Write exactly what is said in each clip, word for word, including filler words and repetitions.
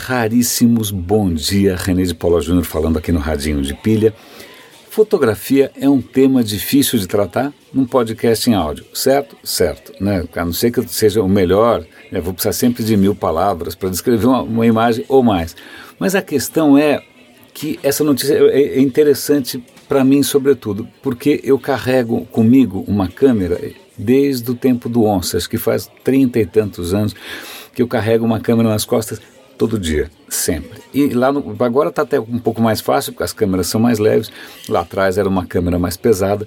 raríssimos, bom dia, René de Paula Júnior falando aqui no Radinho de Pilha. Fotografia é um tema difícil de tratar num podcast em áudio, certo? Certo, né? A não ser que eu seja o melhor, né? Vou precisar sempre de mil palavras para descrever uma, uma imagem ou mais. Mas a questão é que essa notícia é interessante para mim, sobretudo, porque eu carrego comigo uma câmera desde o tempo do Onça, acho que faz trinta e tantos anos que eu carrego uma câmera nas costas todo dia, sempre. E lá no, agora está até um pouco mais fácil, porque as câmeras são mais leves. Lá atrás era uma câmera mais pesada.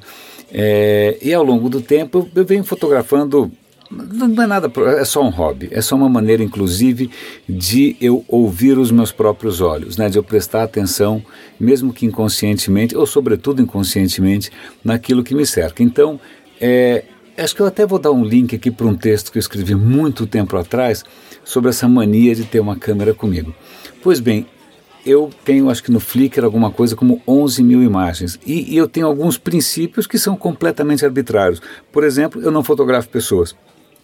É, e ao longo do tempo eu, eu venho fotografando. Não é nada, é só um hobby, é só uma maneira, inclusive, de eu ouvir os meus próprios olhos, né? De eu prestar atenção, mesmo que inconscientemente, ou sobretudo inconscientemente, naquilo que me cerca. Então, é, acho que eu até vou dar um link aqui para um texto que eu escrevi muito tempo atrás sobre essa mania de ter uma câmera comigo. Pois bem, eu tenho, acho que no Flickr, alguma coisa como onze mil imagens. E, e eu tenho alguns princípios que são completamente arbitrários. Por exemplo, eu não fotografo pessoas.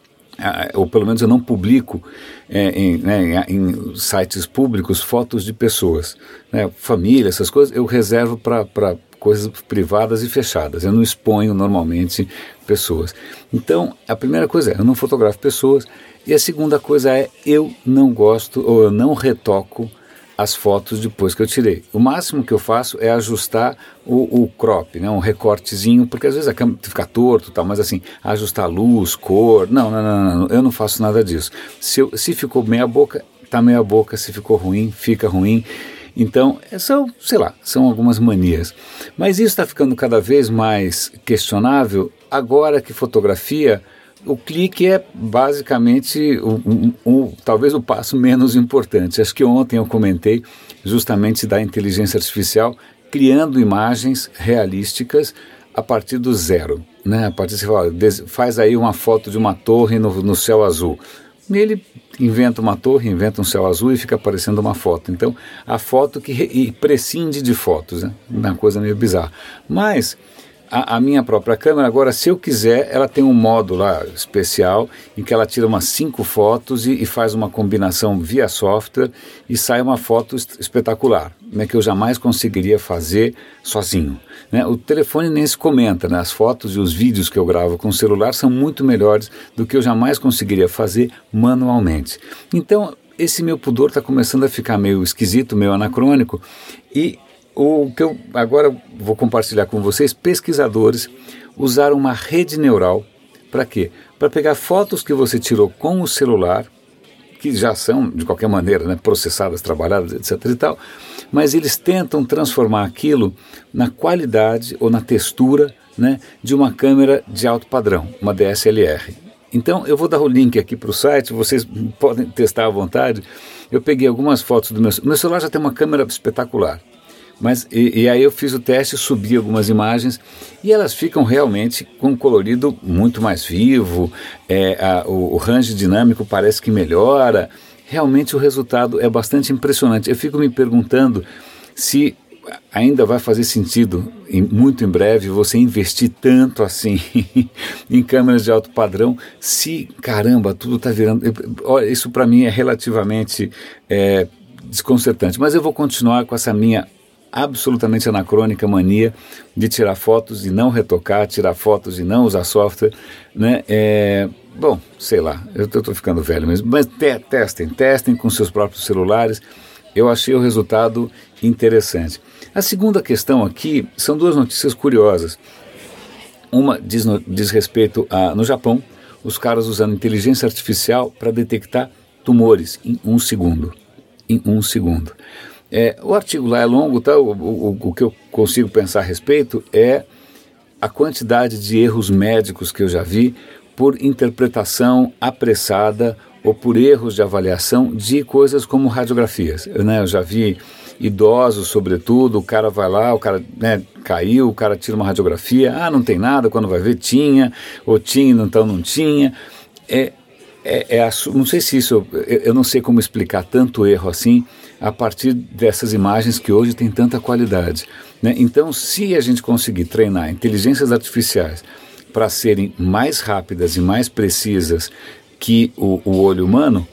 Ou pelo menos eu não publico é, em, né, em sites públicos fotos de pessoas, né, família, essas coisas, eu reservo para coisas privadas e fechadas, eu não exponho normalmente pessoas. Então, a primeira coisa é, eu não fotografo pessoas, e a segunda coisa é, eu não gosto, ou eu não retoco as fotos depois que eu tirei. O máximo que eu faço é ajustar o, o crop, né, um recortezinho, porque às vezes a câmera fica torto, tal, mas assim, ajustar luz, cor, não, não, não, não, eu não faço nada disso. Se, eu, se ficou meia boca, tá meia boca, se ficou ruim, fica ruim. Então, são, sei lá, são algumas manias. Mas isso está ficando cada vez mais questionável agora que fotografia, o clique é basicamente o, o, o, talvez o passo menos importante. Acho que ontem eu comentei justamente da inteligência artificial criando imagens realísticas a partir do zero, né? A partir de você fala, faz aí uma foto de uma torre no, no céu azul. E ele inventa uma torre, inventa um céu azul e fica aparecendo uma foto. Então, a foto que re, prescinde de fotos, né? Uma coisa meio bizarra. Mas A, a minha própria câmera, agora, se eu quiser, ela tem um modo lá especial em que ela tira umas cinco fotos e, e faz uma combinação via software e sai uma foto espetacular, né, que eu jamais conseguiria fazer sozinho. Né? O telefone nem se comenta, né? As fotos e os vídeos que eu gravo com o celular são muito melhores do que eu jamais conseguiria fazer manualmente. Então, esse meu pudor está começando a ficar meio esquisito, meio anacrônico, e o que eu agora vou compartilhar com vocês, pesquisadores usaram uma rede neural para quê? Para pegar fotos que você tirou com o celular, que já são, de qualquer maneira, né, processadas, trabalhadas, etc e tal, mas eles tentam transformar aquilo na qualidade ou na textura, né, de uma câmera de alto padrão, uma D S L R. Então eu vou dar o link aqui para o site, vocês podem testar à vontade. Eu peguei algumas fotos do meu... meu celular, já tem uma câmera espetacular. Mas, e, e aí eu fiz o teste, subi algumas imagens e elas ficam realmente com um colorido muito mais vivo, é, a, o, o range dinâmico parece que melhora, realmente o resultado é bastante impressionante. Eu fico me perguntando se ainda vai fazer sentido, em, muito em breve, você investir tanto assim em câmeras de alto padrão, se, caramba, tudo está virando... Eu, isso para mim é relativamente é, desconcertante, mas eu vou continuar com essa minha absolutamente anacrônica mania de tirar fotos e não retocar, tirar fotos e não usar software, né? É, bom, sei lá, eu estou ficando velho mesmo, mas te, testem, testem com seus próprios celulares. Eu achei o resultado interessante. A segunda questão aqui são duas notícias curiosas. Uma diz, no, diz respeito a, no Japão, os caras usando inteligência artificial para detectar tumores em um segundo. Em um segundo. É, o artigo lá é longo, tá? o, o, o que eu consigo pensar a respeito é a quantidade de erros médicos que eu já vi por interpretação apressada ou por erros de avaliação de coisas como radiografias. Eu, né, eu já vi idosos, sobretudo, o cara vai lá, o cara, né, caiu, o cara tira uma radiografia, ah, não tem nada, quando vai ver tinha, ou tinha, então não tinha. É, é, é a, não sei se isso, eu, eu não sei como explicar tanto erro assim, a partir dessas imagens que hoje têm tanta qualidade, né? Então, se a gente conseguir treinar inteligências artificiais para serem mais rápidas e mais precisas que o, o olho humano,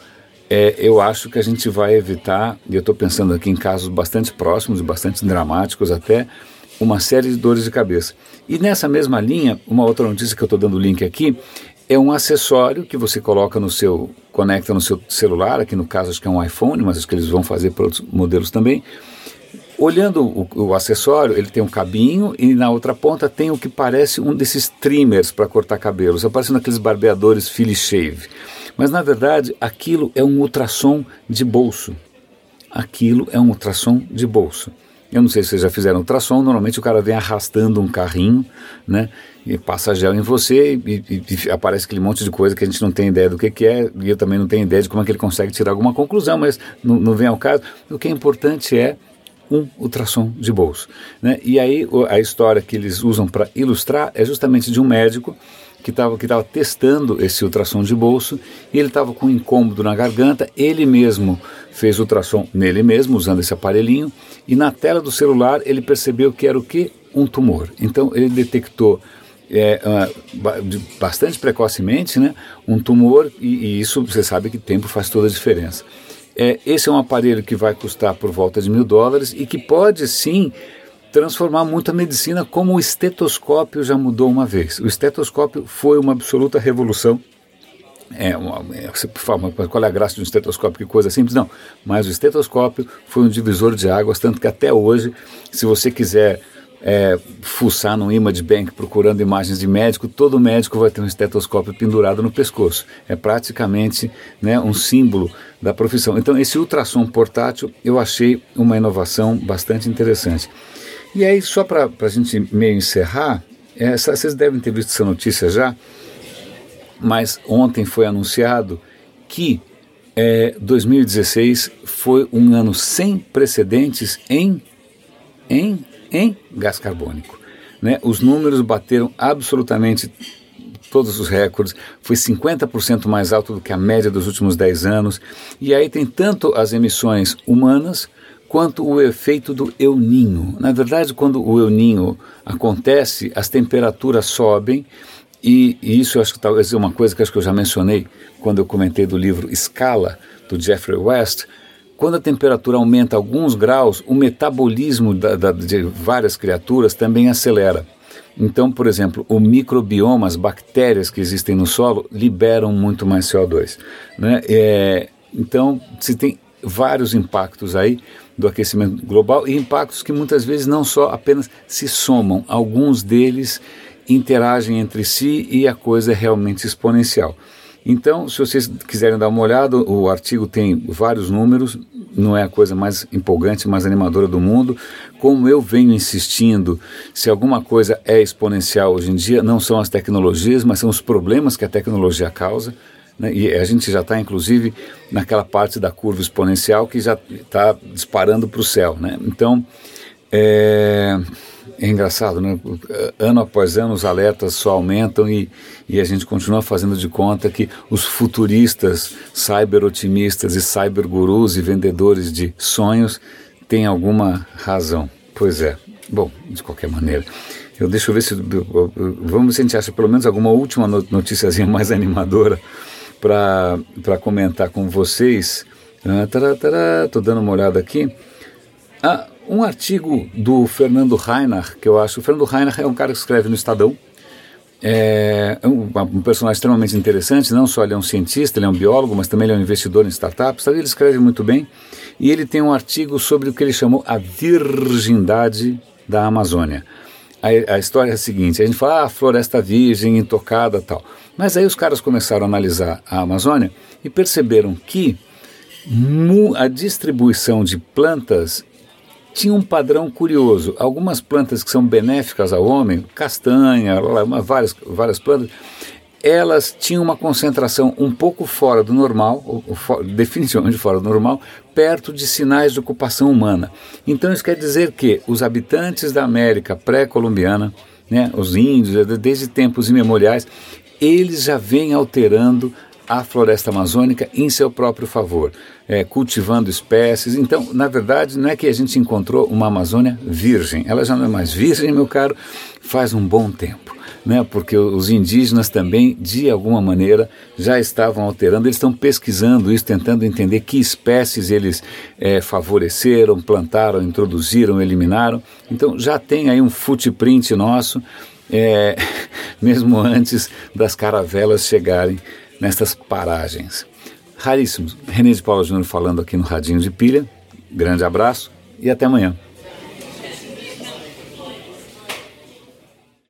é, eu acho que a gente vai evitar, e eu estou pensando aqui em casos bastante próximos e bastante dramáticos até, uma série de dores de cabeça. E nessa mesma linha, uma outra notícia que eu estou dando o link aqui, é um acessório que você coloca no seu, conecta no seu celular, aqui no caso acho que é um iPhone, mas acho que eles vão fazer para outros modelos também. Olhando o, o acessório, ele tem um cabinho e na outra ponta tem o que parece um desses trimmers para cortar cabelos, aparecendo aqueles barbeadores Philly Shave. Mas na verdade aquilo é um ultrassom de bolso. Aquilo é um ultrassom de bolso. Eu não sei se vocês já fizeram ultrassom, normalmente o cara vem arrastando um carrinho, né, e passa gel em você e, e, e aparece aquele monte de coisa que a gente não tem ideia do que, que é, e eu também não tenho ideia de como é que ele consegue tirar alguma conclusão, mas não, não vem ao caso. O que é importante é um ultrassom de bolso, né? E aí a história que eles usam para ilustrar é justamente de um médico que estava que tava testando esse ultrassom de bolso e ele estava com um incômodo na garganta, ele mesmo fez ultrassom nele mesmo, usando esse aparelhinho, e na tela do celular ele percebeu que era o quê? Um tumor. Então ele detectou é, uh, bastante precocemente, né, um tumor, e, e isso você sabe que tempo faz toda a diferença. É, esse é um aparelho que vai custar por volta de mil dólares e que pode sim transformar muito a medicina, como o estetoscópio já mudou uma vez. O estetoscópio foi uma absoluta revolução. É, uma, é, você fala, qual é a graça de um estetoscópio, que coisa simples? Não, mas o estetoscópio foi um divisor de águas, tanto que até hoje, se você quiser é, fuçar no Image Bank procurando imagens de médico, todo médico vai ter um estetoscópio pendurado no pescoço. É praticamente, né, um símbolo da profissão. Então esse ultrassom portátil eu achei uma inovação bastante interessante. E aí, só para a gente meio encerrar, essa, vocês devem ter visto essa notícia já, mas ontem foi anunciado que é, dois mil e dezesseis foi um ano sem precedentes em, em, em gás carbônico, né? Os números bateram absolutamente todos os recordes, foi cinquenta por cento mais alto do que a média dos últimos dez anos, e aí tem tanto as emissões humanas quanto o efeito do El Niño. Na verdade, quando o El Niño acontece, as temperaturas sobem, e, e isso eu acho que talvez é uma coisa que acho que eu já mencionei quando eu comentei do livro Escala, do Jeffrey West. Quando a temperatura aumenta alguns graus, o metabolismo da, da, de várias criaturas também acelera. Então, por exemplo, o microbioma, as bactérias que existem no solo, liberam muito mais C O dois, né? É, então, se tem vários impactos aí do aquecimento global, e impactos que muitas vezes não só apenas se somam, alguns deles interagem entre si e a coisa é realmente exponencial. Então, se vocês quiserem dar uma olhada, o artigo tem vários números, não é a coisa mais empolgante, mais animadora do mundo. Como eu venho insistindo, se alguma coisa é exponencial hoje em dia, não são as tecnologias, mas são os problemas que a tecnologia causa, né? E a gente já está, inclusive, naquela parte da curva exponencial que já está disparando para o céu, né? Então, é... é engraçado, né? Ano após ano os alertas só aumentam e, e a gente continua fazendo de conta que os futuristas, cyber-otimistas e cyber-gurus e vendedores de sonhos têm alguma razão. Pois é. Bom, de qualquer maneira, eu deixa eu ver se... Vamos ver se a gente acha pelo menos alguma última noticiazinha mais animadora para comentar com vocês. Estou dando uma olhada aqui. Ah, um artigo do Fernando Reinach, que eu acho... O Fernando Reinach é um cara que escreve no Estadão. É um, um personagem extremamente interessante, não só ele é um cientista, ele é um biólogo, mas também ele é um investidor em startups. Ele escreve muito bem. E ele tem um artigo sobre o que ele chamou a virgindade da Amazônia. A, a história é a seguinte: a gente fala, ah, floresta virgem, intocada e tal. Mas aí os caras começaram a analisar a Amazônia e perceberam que a distribuição de plantas tinha um padrão curioso. Algumas plantas que são benéficas ao homem, castanha, várias, várias plantas, elas tinham uma concentração um pouco fora do normal, ou, ou, definitivamente fora do normal, perto de sinais de ocupação humana. Então isso quer dizer que os habitantes da América pré-colombiana, né, os índios, desde tempos imemoriais, eles já vêm alterando a floresta amazônica em seu próprio favor, é, cultivando espécies. Então, na verdade, não é que a gente encontrou uma Amazônia virgem, ela já não é mais virgem, meu caro, faz um bom tempo, né? Porque os indígenas também, de alguma maneira, já estavam alterando, eles estão pesquisando isso, tentando entender que espécies eles é, favoreceram, plantaram, introduziram, eliminaram. Então, já tem aí um footprint nosso, é, mesmo antes das caravelas chegarem nestas paragens. Raríssimos. René de Paula Júnior falando aqui no Radinho de Pilha. Grande abraço e até amanhã.